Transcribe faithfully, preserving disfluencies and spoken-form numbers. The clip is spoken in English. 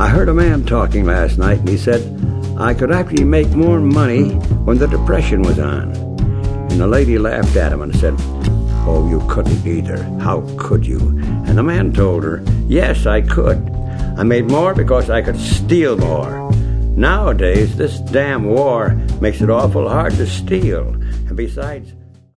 I heard a man talking last night, and he said I could actually make more money when the Depression was on. And the lady laughed at him and said, "Oh, you couldn't either. How could you?" And the man told her, "Yes, I could. I made more because I could steal more. Nowadays, this damn war makes it awful hard to steal. And besides..."